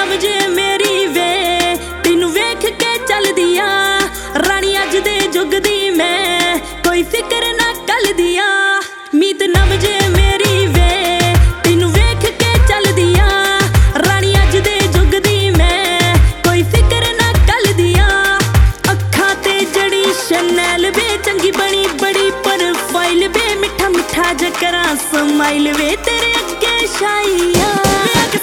ਨਵਜੇ ਮੇਰੀ ਵੇ ਤੈਨੂੰ ਵੇਖ ਕੇ ਚੱਲਦੀ ਆ ਰਾਣੀ ਅੱਜ ਦੇ ਜੁਗ ਦੀ ਮੈਂ ਕੋਈ ਫਿਕਰ ਨਾ ਕੱਲ ਦੀ ਆ ਮੀਤ ਨਵਜੇ ਮੇਰੀ ਵੇ ਤੈਨੂੰ ਵੇਖ ਕੇ ਚੱਲਦੀ ਆ ਰਾਣੀ ਅੱਜ ਦੇ ਜੁਗ ਦੀ ਮੈਂ ਕੋਈ ਫਿਕਰ ਨਾ ਕੱਲ ਦੀ ਆ ਅੱਖਾਂ ਤੇ ਜੜੀ ਸ਼ਨੈਲ ਵੇ ਚੰਗੀ ਬਣੀ ਬੜੀ ਪ੍ਰੋਫਾਈਲ ਵੇ ਮਿੱਠਾ ਮਿੱਠਾ ਜਕਰਾਂ ਸਮਾਈਲ ਵੇ ਤੇਰੇ ਅੱਗੇ ਸ਼ਾਈਆਂ